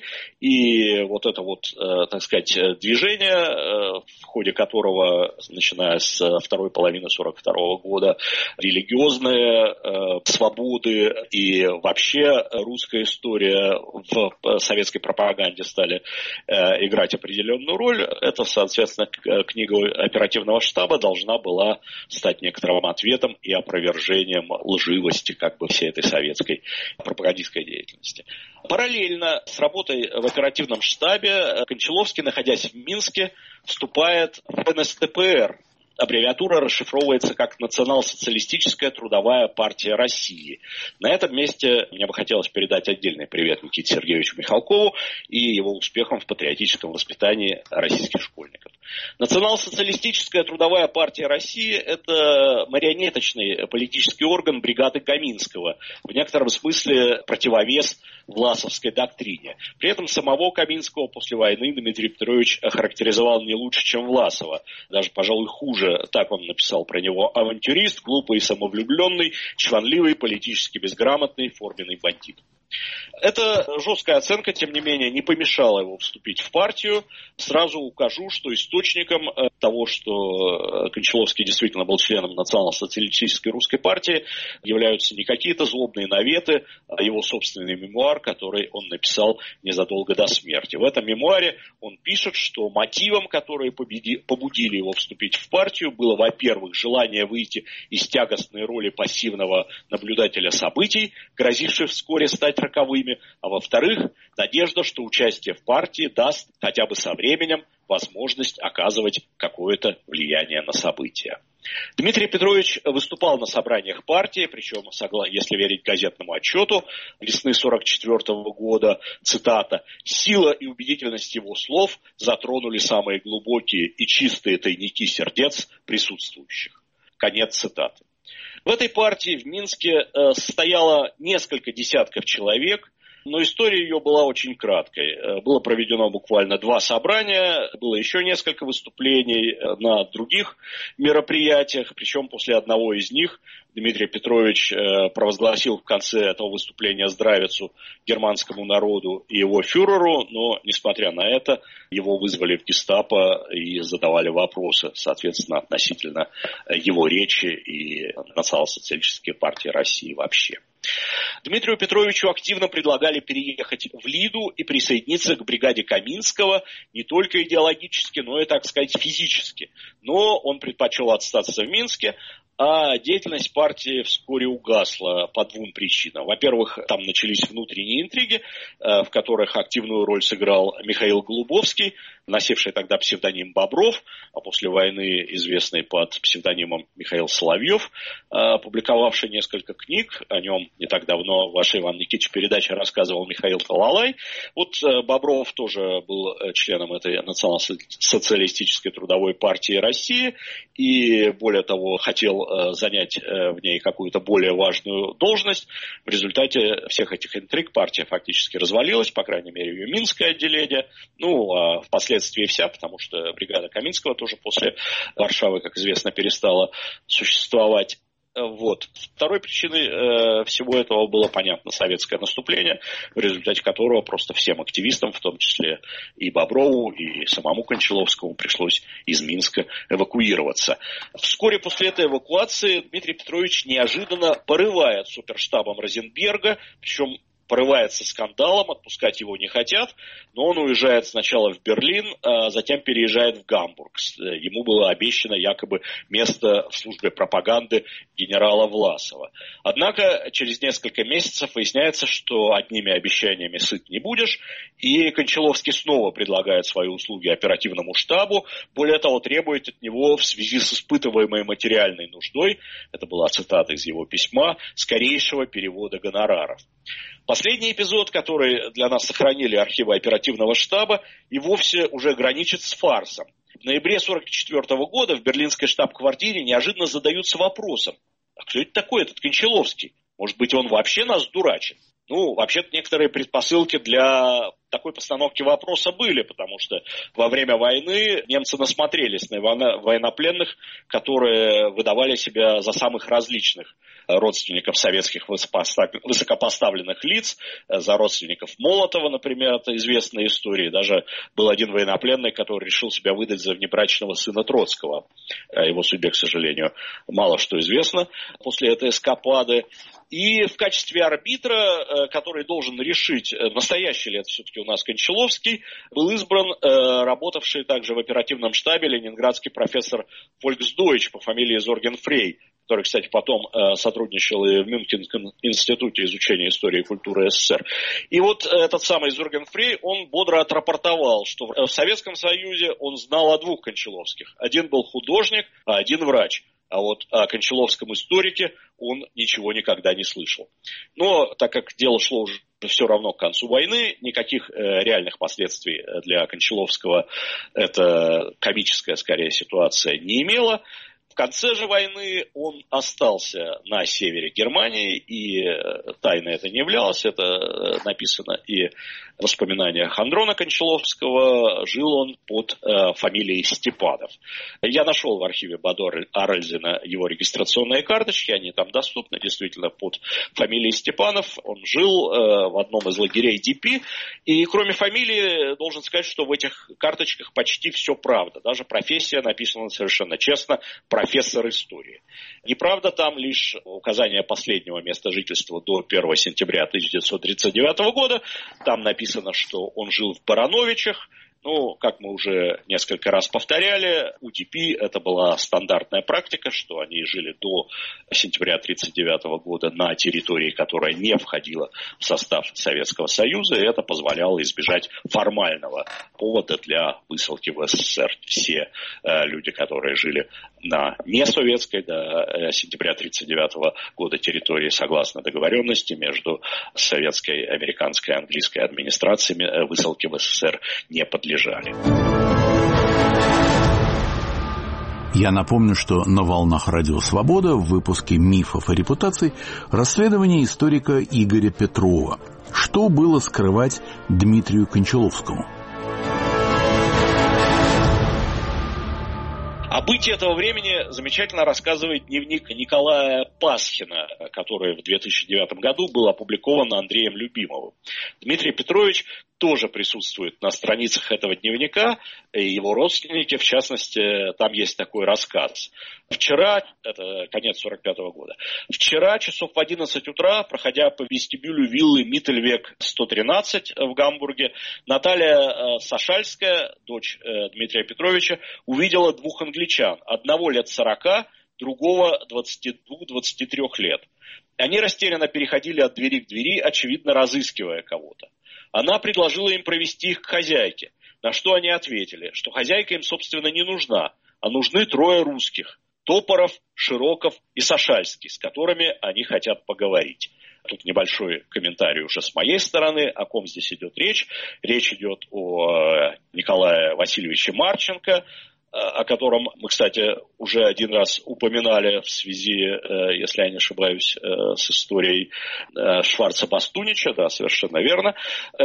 и вот это вот, так сказать, движение, в ходе которого, начиная с второй половины 1942 года, религиозные свободы и вообще русская история в советской пропаганде стали играть определенную роль. Это, соответственно, книга оперативного штаба должна была стать некоторым ответом и опровержением лживости как бы всей этой советской пропагандистской деятельности. Параллельно с работой в оперативном штабе Кончаловский, находясь в Минске, вступает в НСТПР. Аббревиатура расшифровывается как «Национал-социалистическая трудовая партия России». На этом месте мне бы хотелось передать отдельный привет Никите Сергеевичу Михалкову и его успехам в патриотическом воспитании российских школьников. Национал-социалистическая трудовая партия России – это марионеточный политический орган бригады Каминского, в некотором смысле противовес власовской доктрине. При этом самого Каминского после войны Дмитрий Петрович охарактеризовал не лучше, чем Власова, даже, пожалуй, хуже. Так он написал про него: авантюрист, глупый и самовлюбленный, чванливый, политически безграмотный, форменный бандит. Эта жесткая оценка, тем не менее, не помешала его вступить в партию. Сразу укажу, что источником того, что Кончаловский действительно был членом национал-социалистической русской партии, являются не какие-то злобные наветы, а его собственный мемуар, который он написал незадолго до смерти. В этом мемуаре он пишет, что мотивом, которые побудили его вступить в партию, было, во-первых, желание выйти из тягостной роли пассивного наблюдателя событий, грозивших вскоре стать роковыми, а во-вторых, надежда, что участие в партии даст хотя бы со временем возможность оказывать какое-то влияние на события. Дмитрий Петрович выступал на собраниях партии, причем, если верить газетному отчету, весны 1944 года, цитата: «Сила и убедительность его слов затронули самые глубокие и чистые тайники сердец присутствующих». Конец цитаты. В этой партии в Минске состояло несколько десятков человек, но история ее была очень краткой. Было проведено буквально 2 собрания, было еще несколько выступлений на других мероприятиях, причем после одного из них Дмитрий Петрович провозгласил в конце этого выступления здравицу германскому народу и его фюреру, но, несмотря на это, его вызвали в гестапо и задавали вопросы, соответственно, относительно его речи и национал-социалистической партии России вообще. Дмитрию Петровичу активно предлагали переехать в Лиду и присоединиться к бригаде Каминского не только идеологически, но и, так сказать, физически. Но он предпочел остаться в Минске, а деятельность партии вскоре угасла по 2 причинам. Во-первых, там начались внутренние интриги, в которых активную роль сыграл Михаил Голубовский, носивший тогда псевдоним Бобров, а после войны известный под псевдонимом Михаил Соловьев, публиковавший несколько книг. О нем не так давно в вашей, Иван Никитич, передаче рассказывал Михаил Талалай. Вот Бобров тоже был членом этой национал-социалистической трудовой партии России и, более того, хотел занять в ней какую-то более важную должность. В результате всех этих интриг партия фактически развалилась, по крайней мере, ее минское отделение, ну, а впоследствии вся, потому что бригада Каминского тоже после Варшавы, как известно, перестала существовать. Вот. Второй причиной всего этого было, понятно, советское наступление, в результате которого просто всем активистам, в том числе и Боброву, и самому Кончаловскому, пришлось из Минска эвакуироваться. Вскоре после этой эвакуации Дмитрий Петрович неожиданно порывает с оперштабом Розенберга, причем порывается скандалом, отпускать его не хотят, но он уезжает сначала в Берлин, а затем переезжает в Гамбург. Ему было обещано якобы место в службе пропаганды генерала Власова. Однако через несколько месяцев выясняется, что одними обещаниями сыт не будешь, и Кончаловский снова предлагает свои услуги оперативному штабу, более того, требует от него в связи с испытываемой материальной нуждой, это была цитата из его письма, скорейшего перевода гонораров. Последний эпизод, который для нас сохранили архивы оперативного штаба, и вовсе уже граничит с фарсом. В ноябре 1944 года в берлинской штаб-квартире неожиданно задаются вопросом: а кто это такой, этот Кончаловский? Может быть, он вообще нас дурачит? Вообще-то некоторые предпосылки для такой постановки вопроса были, потому что во время войны немцы насмотрелись на военнопленных, которые выдавали себя за самых различных родственников советских высокопоставленных лиц, за родственников Молотова, например, это известная история. Даже был один военнопленный, который решил себя выдать за внебрачного сына Троцкого. О его судьбе, к сожалению, мало что известно после этой эскапады. И в качестве арбитра, который должен решить, настоящий ли это все-таки у нас Кончаловский, был избран работавший также в оперативном штабе ленинградский профессор Фольксдойч по фамилии Зорген-Фрей, который, кстати, потом сотрудничал и в Мюнхенском институте изучения истории и культуры СССР. И вот этот самый Зорген-Фрей, он бодро отрапортовал, что в Советском Союзе он знал о двух Кончаловских. Один был художник, а один врач. А вот о кончаловском историке он ничего никогда не слышал. Но так как дело шло уже все равно к концу войны, никаких реальных последствий для Кончаловского эта комическая, скорее, ситуация не имела. В конце же войны он остался на севере Германии, и тайна это не являлась, это написано и в воспоминаниях Андрона Кончаловского, жил он под фамилией Степанов. Я нашел в архиве Бадо Аральзена его регистрационные карточки, они там доступны, действительно, под фамилией Степанов. Он жил в одном из лагерей ДП, и кроме фамилии, должен сказать, что в этих карточках почти все правда. Даже профессия написана совершенно честно, профессор истории. Неправда там лишь указание последнего места жительства до 1 сентября 1939 года. Там написано, что он жил в Барановичах. Как мы уже несколько раз повторяли, у ДП это была стандартная практика, что они жили до сентября 1939 года на территории, которая не входила в состав Советского Союза, и это позволяло избежать формального повода для высылки в СССР. Все люди, которые жили на несоветской до сентября 1939 года территории, согласно договоренности между советской, американской и английской администрациями, высылки в СССР не подлежали. Я напомню, что на волнах Радио Свобода в выпуске «Мифов и репутаций» расследование историка Игоря Петрова. Что было скрывать Дмитрию Кончаловскому? О бытии этого времени замечательно рассказывает дневник Николая Пасхина, который в 2009 году был опубликован Андреем Любимовым. Дмитрий Петрович тоже присутствует на страницах этого дневника, и его родственники, в частности, там есть такой рассказ. Вчера, это конец 1945 года, вчера часов в 11 утра, проходя по вестибюлю виллы Миттельвек 113 в Гамбурге, Наталья Сашальская, дочь Дмитрия Петровича, увидела двух англичан, одного лет 40, другого 22-23 лет. Они растерянно переходили от двери к двери, очевидно разыскивая кого-то. Она предложила им провести их к хозяйке, на что они ответили, что хозяйка им, собственно, не нужна, а нужны трое русских – Топоров, Широков и Сашальский, с которыми они хотят поговорить. Тут небольшой комментарий уже с моей стороны, о ком здесь идет речь. Речь идет о Николае Васильевиче Марченко, о котором мы, кстати, уже один раз упоминали в связи, если я не ошибаюсь, с историей Шварца-Бастунича, да, совершенно верно.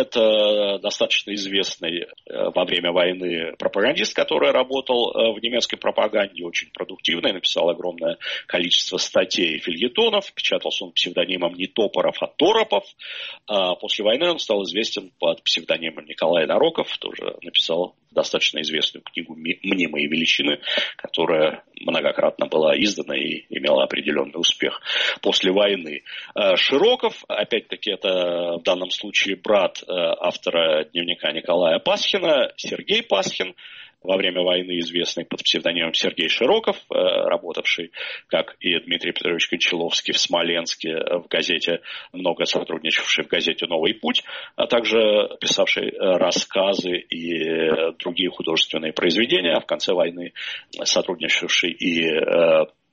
Это достаточно известный во время войны пропагандист, который работал в немецкой пропаганде, очень продуктивный, написал огромное количество статей и фельетонов, печатался он псевдонимом не Топоров, а Торопов. А после войны он стал известен под псевдонимом Николай Нароков, тоже написал достаточно известную книгу «Мнимые величины», которая многократно была издана и имела определенный успех после войны. Широков, опять-таки, это в данном случае брат автора дневника Николая Пасхина, Сергей Пасхин, во время войны известный под псевдонимом Сергей Широков, работавший, как и Дмитрий Петрович Кончаловский, в Смоленске, в газете, много сотрудничавший в газете «Новый путь», а также писавший рассказы и другие художественные произведения, а в конце войны сотрудничавший и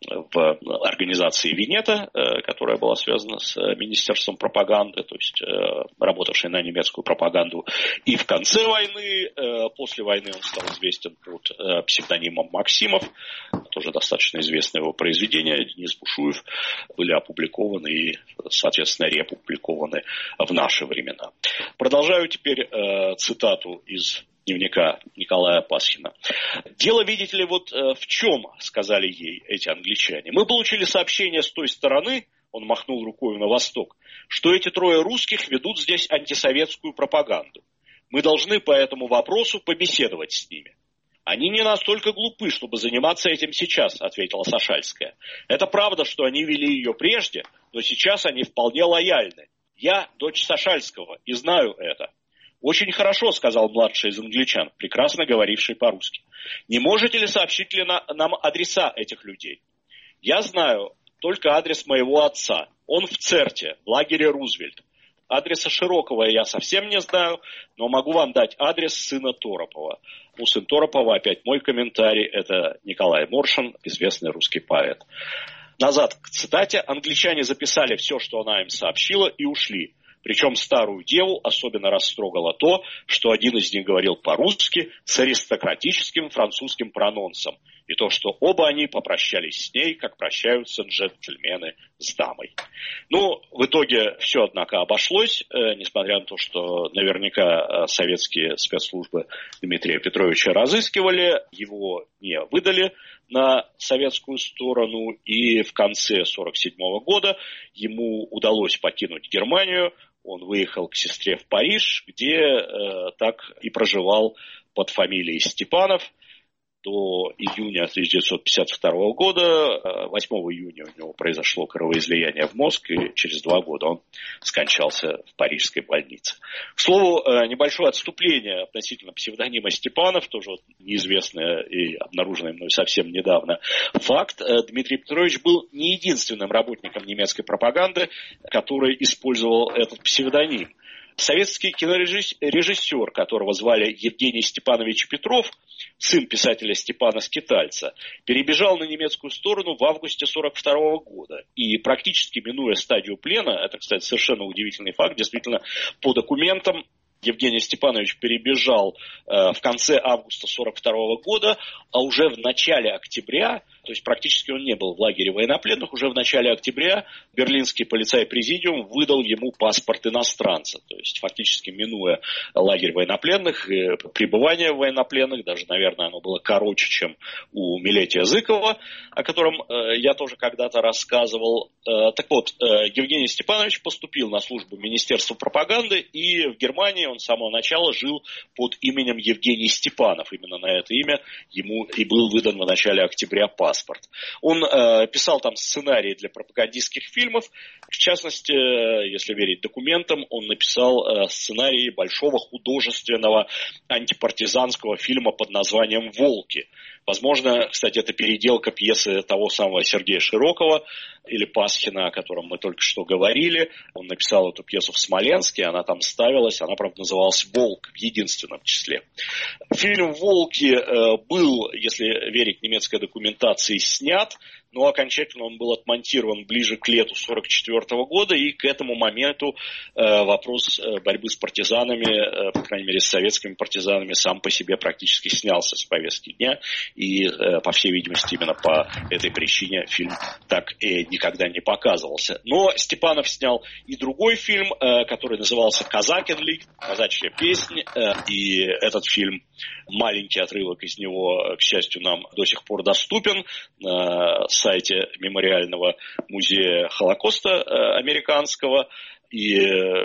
в организации Венета, которая была связана с Министерством пропаганды, то есть работавшей на немецкую пропаганду. И в конце войны, после войны он стал известен под псевдонимом Максимов, тоже достаточно известное его произведение, Денис Бушуев, были опубликованы и, соответственно, реопубликованы в наши времена. Продолжаю теперь цитату из дневника Николая Пасхина. «Дело, видите ли, вот в чем, сказали ей эти англичане. Мы получили сообщение с той стороны, он махнул рукой на восток, что эти трое русских ведут здесь антисоветскую пропаганду. Мы должны по этому вопросу побеседовать с ними». «Они не настолько глупы, чтобы заниматься этим сейчас», — ответила Сашальская. «Это правда, что они вели ее прежде, но сейчас они вполне лояльны. Я дочь Сашальского и знаю это». «Очень хорошо», — сказал младший из англичан, прекрасно говоривший по-русски. «Не можете ли сообщить ли нам адреса этих людей?» «Я знаю только адрес моего отца. Он в Церте, в лагере Рузвельт. Адреса Широкого я совсем не знаю, но могу вам дать адрес сына Торопова». У сын Торопова, опять мой комментарий, это Николай Моршин, известный русский поэт. Назад к цитате. Англичане записали все, что она им сообщила, и ушли. Причем старую деву особенно растрогало то, что один из них говорил по-русски с аристократическим французским прононсом, и то, что оба они попрощались с ней, как прощаются джентльмены с дамой. Ну, в итоге все, однако, обошлось, несмотря на то, что наверняка советские спецслужбы Дмитрия Петровича разыскивали, его не выдали на советскую сторону, и в конце 1947 года ему удалось покинуть Германию. Он выехал к сестре в Париж, где так и проживал под фамилией Степанов до июня 1952 года. 8 июня у него произошло кровоизлияние в мозг, и через 2 года он скончался в парижской больнице. К слову, небольшое отступление относительно псевдонима Степанов, тоже вот неизвестное и обнаруженное мной совсем недавно факт. Дмитрий Петрович был не единственным работником немецкой пропаганды, который использовал этот псевдоним. Советский кинорежиссер, которого звали Евгений Степанович Петров, сын писателя Степана Скитальца, перебежал на немецкую сторону в августе 1942 года. И практически минуя стадию плена, это, кстати, совершенно удивительный факт, действительно, по документам Евгений Степанович перебежал в конце августа 1942 года, а уже в начале октября, то есть практически он не был в лагере военнопленных, уже в начале октября берлинский полицай-президиум выдал ему паспорт иностранца. То есть фактически минуя лагерь военнопленных, пребывание военнопленных, даже, наверное, оно было короче, чем у Милетия Зыкова, о котором я тоже когда-то рассказывал. Так вот, Евгений Степанович поступил на службу Министерства пропаганды, и в Германии он с самого начала жил под именем Евгений Степанов. Именно на это имя ему и был выдан в начале октября паспорт. Он писал там сценарии для пропагандистских фильмов. В частности, если верить документам, он написал сценарий большого художественного антипартизанского фильма под названием «Волки». Возможно, кстати, это переделка пьесы того самого Сергея Широкого или Пасхина, о котором мы только что говорили. Он написал эту пьесу в Смоленске, она там ставилась, она, правда, называлась «Волк» в единственном числе. Фильм «Волки» был, если верить немецкой документации, снят, но окончательно он был отмонтирован ближе к лету 1944 года, и к этому моменту вопрос борьбы с партизанами, по крайней мере с советскими партизанами, сам по себе практически снялся с повестки дня, и, по всей видимости, именно по этой причине фильм так и никогда не показывался. Но Степанов снял и другой фильм, который назывался «Казакенлик», «Казачья песня», и этот фильм, маленький отрывок из него, к счастью, нам до сих пор доступен на сайте Мемориального музея Холокоста американского. И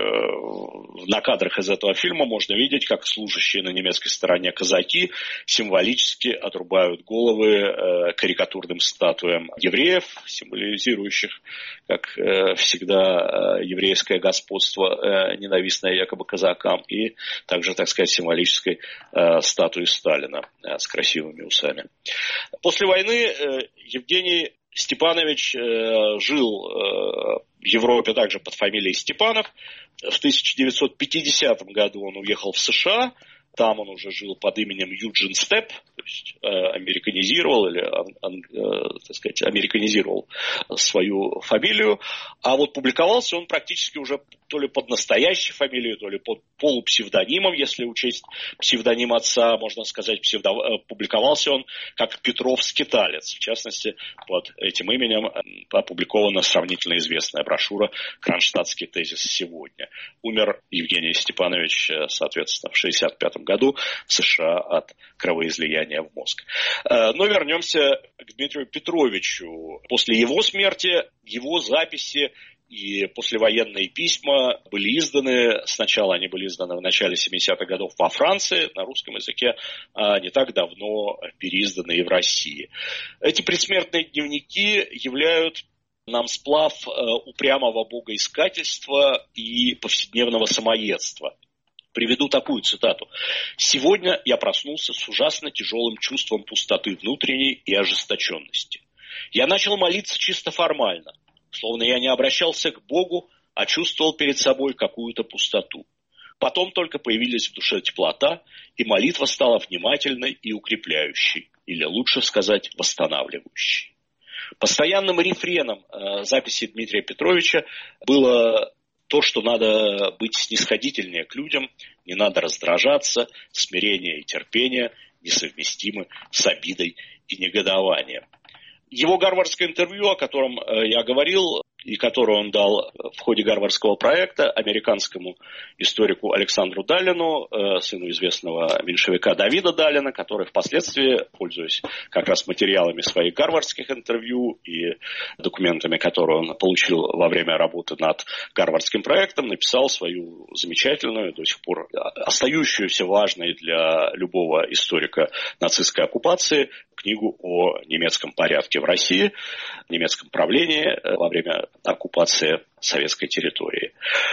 на кадрах из этого фильма можно видеть, как служащие на немецкой стороне казаки символически отрубают головы карикатурным статуям евреев, символизирующих, как всегда, еврейское господство, ненавистное якобы казакам, и также, так сказать, символической статуи Сталина с красивыми усами. После войны Евгений Степанович жил в Европе также под фамилией Степанов. В 1950 году он уехал в США. Там он уже жил под именем Юджин Степ, то есть американизировал свою фамилию. А вот публиковался он практически уже то ли под настоящей фамилией, то ли под полупсевдонимом, если учесть псевдоним отца, можно сказать, публиковался он как Петров-скиталец. В частности, под этим именем опубликована сравнительно известная брошюра «Кронштадтский тезис сегодня». Умер Евгений Степанович, соответственно, в 1965 году в США от кровоизлияния в мозг. Но вернемся к Дмитрию Петровичу. После его смерти его записи и послевоенные письма были изданы. Сначала они были изданы в начале 70-х годов во Франции на русском языке, а не так давно переизданы и в России. Эти предсмертные дневники являют нам сплав упрямого богоискательства и повседневного самоедства. Приведу такую цитату. «Сегодня я проснулся с ужасно тяжелым чувством пустоты внутренней и ожесточенности. Я начал молиться чисто формально, словно я не обращался к Богу, а чувствовал перед собой какую-то пустоту. Потом только появилась в душе теплота, и молитва стала внимательной и укрепляющей, или лучше сказать, восстанавливающей». Постоянным рефреном записи Дмитрия Петровича было то, что надо быть снисходительнее к людям, не надо раздражаться, смирение и терпение несовместимы с обидой и негодованием. Его гарвардское интервью, о котором я говорил, и которое он дал в ходе гарвардского проекта американскому историку Александру Далину, сыну известного меньшевика Давида Далина, который впоследствии, пользуясь как раз материалами своих гарвардских интервью и документами, которые он получил во время работы над гарвардским проектом, написал свою замечательную, до сих пор остающуюся важной для любого историка нацистской оккупации книгу о немецком порядке в России, немецком правлении во время оккупации советской территории.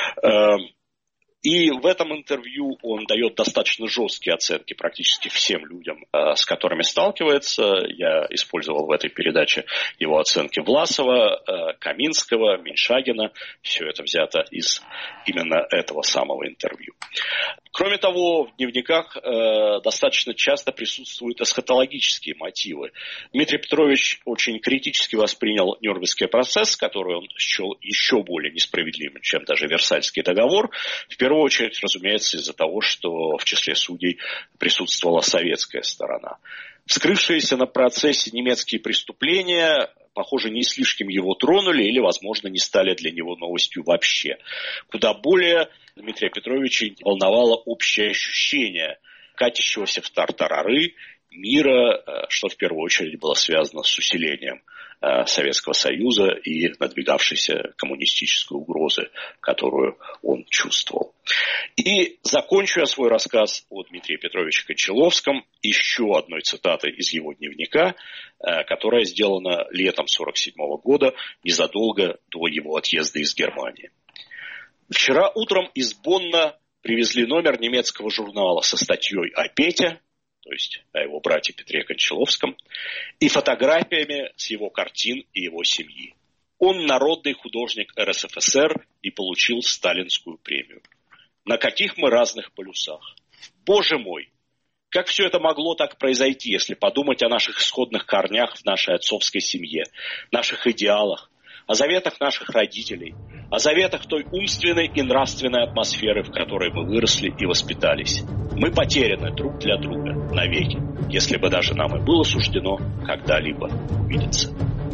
И в этом интервью он дает достаточно жесткие оценки практически всем людям, с которыми сталкивается. Я использовал в этой передаче его оценки Власова, Каминского, Меньшагина. Все это взято из именно этого самого интервью. Кроме того, в дневниках достаточно часто присутствуют эсхатологические мотивы. Дмитрий Петрович очень критически воспринял Нюрнбергский процесс, который он счел еще более несправедливым, чем даже Версальский договор. В первую очередь, разумеется, из-за того, что в числе судей присутствовала советская сторона. Вскрывшиеся на процессе немецкие преступления, похоже, не слишком его тронули или, возможно, не стали для него новостью вообще. Куда более Дмитрия Петровича волновало общее ощущение катящегося в тартарары мира, что в первую очередь было связано с усилением Советского Союза и надвигавшейся коммунистической угрозы, которую он чувствовал. И закончу я свой рассказ о Дмитрии Петровиче Кончаловском еще одной цитатой из его дневника, которая сделана летом 1947 года, незадолго до его отъезда из Германии. «Вчера утром из Бонна привезли номер немецкого журнала со статьей о Пете, то есть о его брате Петре Кончаловском, и фотографиями с его картин и его семьи. Он народный художник РСФСР и получил сталинскую премию. На каких мы разных полюсах. Боже мой! Как все это могло так произойти, если подумать о наших исходных корнях в нашей отцовской семье, наших идеалах, о заветах наших родителей, о заветах той умственной и нравственной атмосферы, в которой мы выросли и воспитались. Мы потеряны друг для друга навеки, если бы даже нам и было суждено когда-либо увидеться».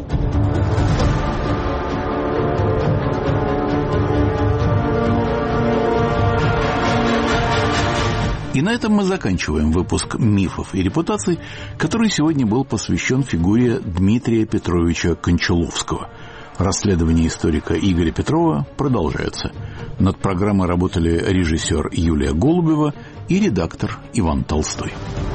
И на этом мы заканчиваем выпуск «Мифов и репутаций», который сегодня был посвящен фигуре Дмитрия Петровича Кончаловского. Расследование историка Игоря Петрова продолжается. Над программой работали режиссер Юлия Голубева и редактор Иван Толстой.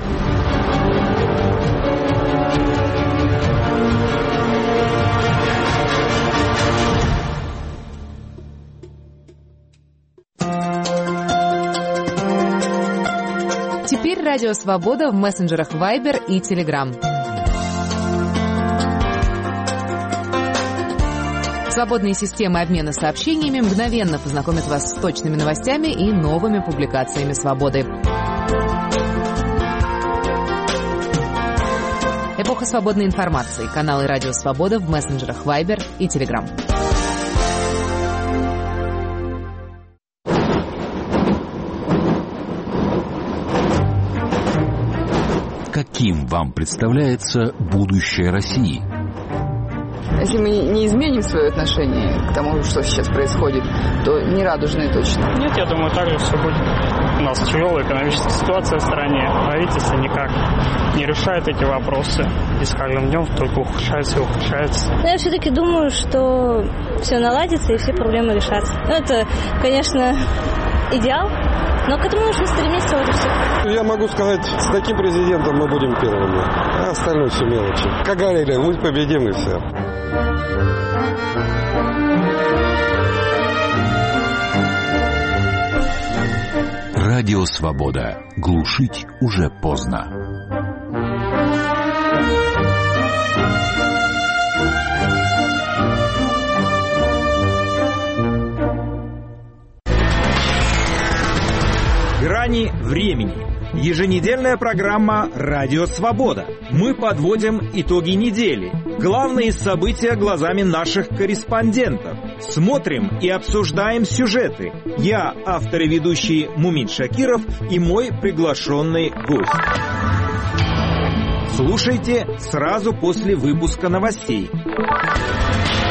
Теперь Радио Свобода в мессенджерах Viber и Telegram. Свободные системы обмена сообщениями мгновенно познакомят вас с точными новостями и новыми публикациями «Свободы». Эпоха свободной информации. Каналы Радио Свобода в мессенджерах Viber и Telegram. Каким вам представляется будущее России? Если мы не изменим свое отношение к тому, что сейчас происходит, то не радужные точно. Нет, я думаю, так же все будет. У нас тяжелая экономическая ситуация в стране. Правительство никак не решает эти вопросы. И с каждым днем только ухудшается и ухудшается. Но я все-таки думаю, что все наладится и все проблемы решатся. Это, конечно, идеал, но к этому нужно стремиться, вот и все. Я могу сказать, с таким президентом мы будем первыми, а остальное все мелочи. Как говорили, мы победим и все. Радио Свобода. Глушить уже поздно. Грани времени. Еженедельная программа «Радио Свобода». Мы подводим итоги недели. Главные события глазами наших корреспондентов. Смотрим и обсуждаем сюжеты. Я, автор и ведущий Мумин Шакиров, и мой приглашенный гость. Слушайте сразу после выпуска новостей.